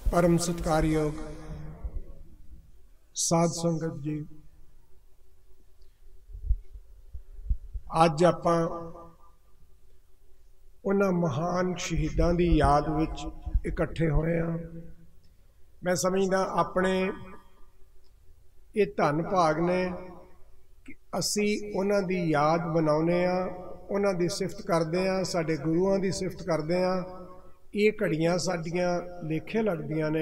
परम सत्कारयोग साध संगत जी, अज आपां उन्हां महान शहीदां दी याद विच इकट्ठे होए हां। मैं समझदा अपने ये धन भाग ने कि असी उन्हां दी याद बनाउने आ, उन्हां दी सिफत करदे आ, साडे गुरुआं दी सिफत करदे आ। ये घड़ियां साडियां लेखे लगदियां ने।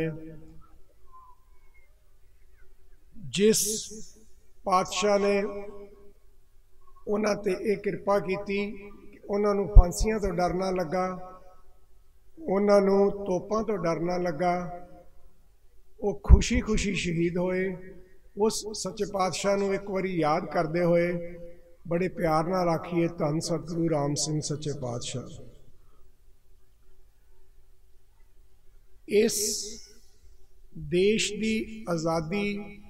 जिस पातशाह ने उन्हां ते ये कृपा कीती, उन्हां नूं फांसियां तो डर ना लगा, उन्हां नूं तोपां तो डर ना लगा, वो खुशी खुशी शहीद होए। उस सच्चे पातशाह नूं एक बारी याद करदे होए बड़े प्यार नाल आखिए, धन सतगुरु राम सिंह सच्चे पातशाह। इस देश की आज़ादी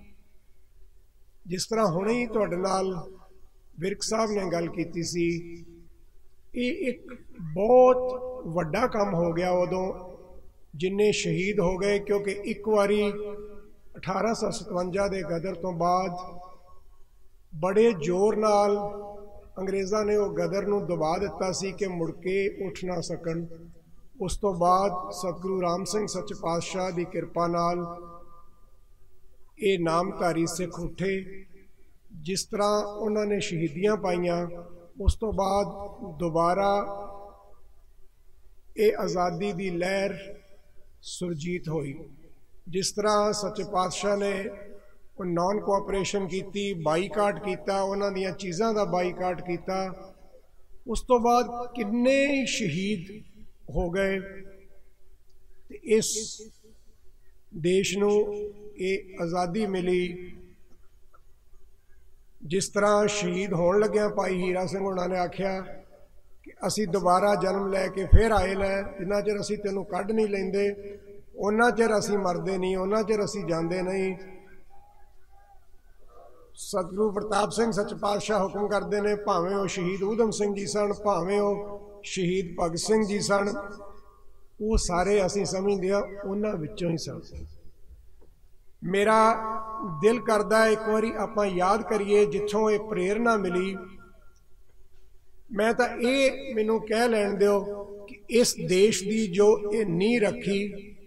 जिस तरह हुणे ही तुहाडे नाल विरक साहब ने गल कीती सी, ये एक बहुत वड्डा काम हो गया उदों जिन्ने शहीद हो गए, क्योंकि एक बारी 1857 के गदर तो बाद बड़े जोर नाल अंग्रेज़ां ने वो गदर नूं दबा दिता सी कि मुड़ के उठ ना सकन। उस तो बाद सतगुरु राम सिंह सच्चे पातशाह की कृपा नाल ये नामधारी सिख उठे। जिस तरह उन्होंने शहीदियां पाइयां, उस तो बाद दोबारा ये आज़ादी की लहर सुरजीत हुई। जिस तरह सच्चे पातशाह ने नॉन कोऑपरेशन की, बाईकाट किया, उन्हां दियां चीज़ां दा बाईकाट किया, उस तो बाद किन्ने शहीद हो गए। इस देश नूं ये आज़ादी मिली। जिस तरह शहीद होण लग्या भाई हीरा सिंह होणां ने आख्या कि असी दोबारा जन्म लैके फिर आए लै, जिन्ना चिर असी तेनों कढ नहीं लेंदे उन्ना चिर असी मरदे नहीं, उन्ना चिर असी जांदे नहीं। सतगुरु प्रताप सिंह सच पातशाह हुक्म करते हैं, भावें वो शहीद ऊधम सिंह जी सन, भावें वो शहीद भगत सिंह जी सन, वो सारे असी समझते हैं उन्हां विचों ही सन। मेरा दिल करदा है एक बारी आपां याद करिए जिथों ये प्रेरणा मिली। मैं तो ये मैनूं कह लैण दिओ कि इस देश की जो ये नींह रखी,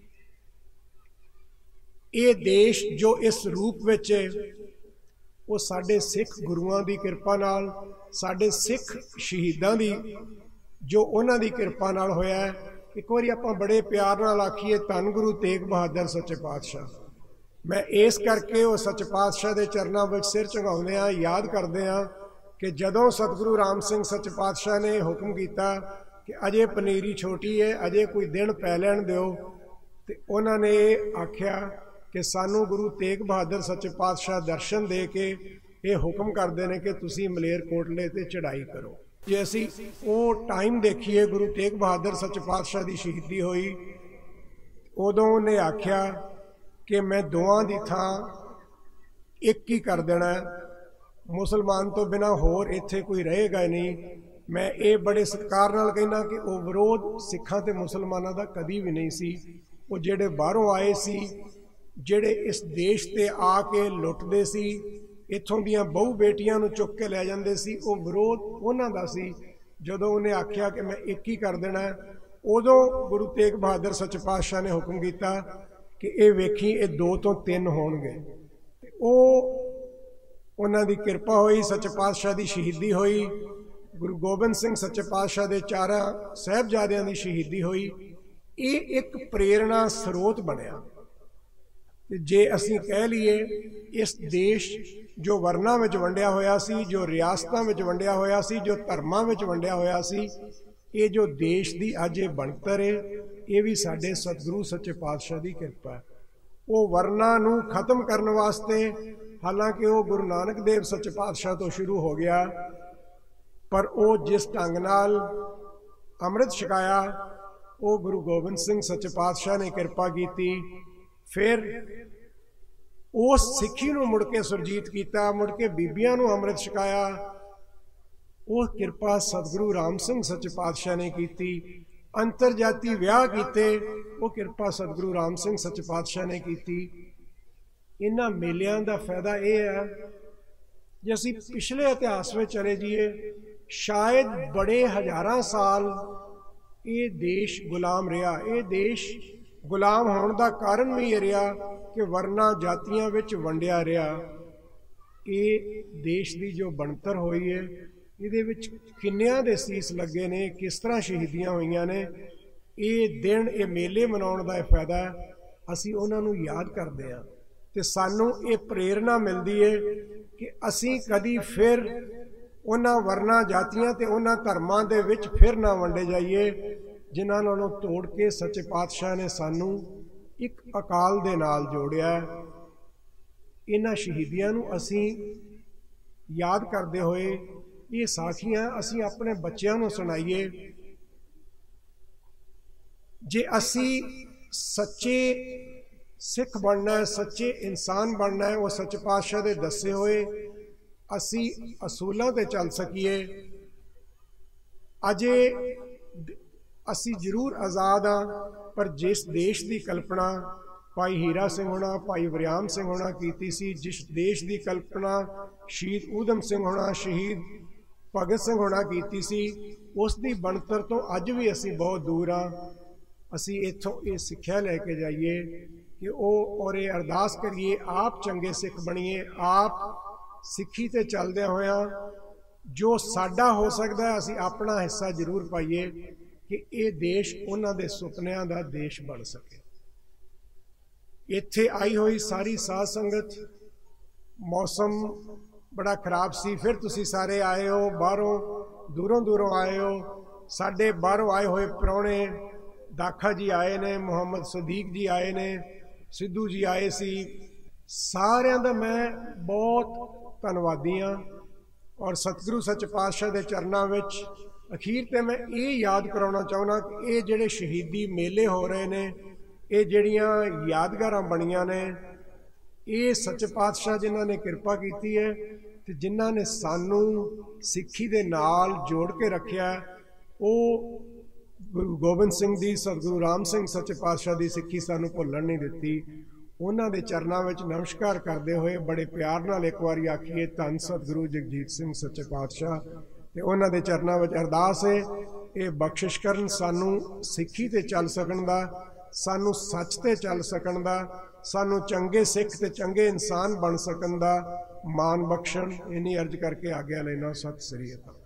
ये देश जो इस रूप विच वो साडे सिख गुरुआं दी कृपा नाल, साडे सिख शहीदां दी जो उन्हां दी कृपा नाल होया है। एक बारी आपां बड़े प्यार नाल आखिए, धन गुरु तेग बहादुर सच्चे पातशाह। मैं इस करके वो सच्चे पातशाह के चरणों में सिर झुकाउंदे आ, याद करते हैं कि जदों सतगुरु राम सिंह सच्चे पातशाह ने हुक्म किया कि अजे पनीरी छोटी है, अजे कोई दिन पै लैण दिओ, ते उन्होंने आख्या कि सानू गुरु तेग बहादुर सच्चे पातशाह दर्शन दे के ये हुक्म करते हैं कि तुसी मलेरकोटले ते चढ़ाई करो। जे असी वो टाइम देखिए, गुरु तेग बहादुर सच्चे पातशाह की शहीदी हुई, उदों उन्हें आख्या कि मैं दोवां दी थां एक ही कर देना, मुसलमान तो बिना होर इत्थे कोई रहेगा नहीं। मैं ये बड़े सत्कार नाल कहना कि वो विरोध सिखां ते मुसलमानां दा कदी भी नहीं सी। वो जेड़े बाहरों आए सी, जेड़े इस देश ते आके लुटदे सी, इत्थों दियां बहु बेटियां नूं चुक के लै जांदे सी, वो विरोध उन्हां दा सी। जदों उन्हें आख्या कि मैं एक ही कर देना, उदों गुरु तेग बहादुर सच्चे पातशाह ने हुक्म किया कि ये वेखी ये 2 तो 3 होणगे। वो उन्हां दी कृपा हुई, सच्चे पातशाह की शहीदी हुई, गुरु गोबिंद सिंह सच्चे पातशाह के 4 साहिबजादियां की शहीदी हुई। ये एक प्रेरणा स्रोत बनया। जे असी कह लीए इस देश जो वरना में वंडिया होया सी, जो रियासतां में वंडिया होया सी, जो धर्मां में वंडिया होया सी, ये जो देश की अज ये बनतर है, ये भी साडे सतगुरु सच्चे पातशाह की कृपा है। वो वरना नूं खत्म करने वास्ते, हालांकि वो गुरु नानक देव सच्चे पातशाह तो शुरू हो गया, पर वो जिस ढंग नाल अमृत छकाया, वो गुरु गोबिंद सिंह सच्चे पातशाह ने कृपा की। फिर उस सिक्खी नूं मुड़ के सुरजीत किया, मुड़ के बीबियां नूं अमृत छकाया। वो कृपा सतगुरु राम सिंह सच्चे पातशाह ने की। अंतर जाति विआह कीते, वो किरपा सतगुरु राम सिंह सच्चे पातशाह ने की। इन्हां मेलियां दा फायदा यह है, जे असीं पिछले इतिहास में चले जाइए, शायद बड़े हज़ारां साल ये देश गुलाम रहा। ये देश गुलाम होने का कारण भी यह रहा कि वर्ना जातियां विच वंडिया रहा। ये देश की जो बनतर हुई है, ये किन्नियां दे सीस लगे ने, किस तरह शहीदियां हुई ने। ये दिन, ये मेले मनाउण दा फायदा है, असीं उन्हां नूं याद करदे हां ते सानूं ये प्रेरणा मिलदी है कि असीं कदी फिर उन्हां वर्ना जातियां ते उन्हां धर्मां दे विच फिर ना वंडे जाइए, जिन्हां नालों तोड़ के सच्चे पातशाह ने सानूं एक अकाल दे नाल जोड़िया। इन्हां शहीदियां नूं असीं याद करदे होए ये साखियां असीं अपने बच्चों नूं सुनाइए। जे असीं सच्चे सिख बनना है, सच्चे इंसान बनना है, वो सच्चे पातशाह दे दसे होए असी असूलों ते चल सकीए। अजे असी जरूर आज़ाद हाँ, पर जिस देश की कल्पना भाई हीरा सिंह होना, भाई वरियाम सिंह होना कीती सी, जिस देश की कल्पना शहीद ऊधम सिंह होना, शहीद भगत सिंह होना कीती सी, उसकी बनतर तो अज भी असी बहुत दूर हाँ। असी इत्थों ये सिक्ख्या लैके जाइए कि और ये अरदास करिए, आप चंगे सिख बनीए, आप सिक्खी ते चलदे होया जो साडा हो सकता है असी अपना हिस्सा जरूर पाइए कि ये देश उन्हां दे सुपनियां दा देश बन सके। इत्थे आई हुई सारी साध संगत, मौसम बड़ा खराब सी, फिर तुसी सारे आए हो, बाहरों दूरों दूरों आए हो। साडे बाहरों आए हुए प्राहुणे दाखा जी आए ने, मुहम्मद सदीक जी आए ने, सिद्धू जी आए सी, सारियां दा मैं बहुत धन्नवादी हाँ। और सतगुरु सच पातशाह के चरणों विच अखीर ते मैं ये याद कराना चाहना कि ये जिहड़े शहीदी मेले हो रहे ने, ये जिहड़ियां यादगारां बणियां ने, ये सच पातशाह जिन्हां ने किरपा की है ते जिन्हां ने सानू सिक्खी दे नाल जोड़ के रखिया। वो गुरु गोबिंद सिंह दी, सतगुरु राम सिंह सच्चे पातशाह की सिक्खी सानू भुल्लण नहीं दित्ती। उन्हां दे चरनां विच नमस्कार करते हुए बड़े प्यार नाल एक बारी आखिए धन सतगुरु जगजीत सिंह सच्चे पातशाह। ते उन्हां दे चरनां विच अरदास है ये बख्शिश करन सानू सिक्खी ते चल सकण दा, सानू सच ते चल सकण दा, सानू चंगे सिख ते चंगे इंसान बन सकण दा मान बख्शण। इन्नी अर्ज करके आग्या लेना। सत श्री अकाल।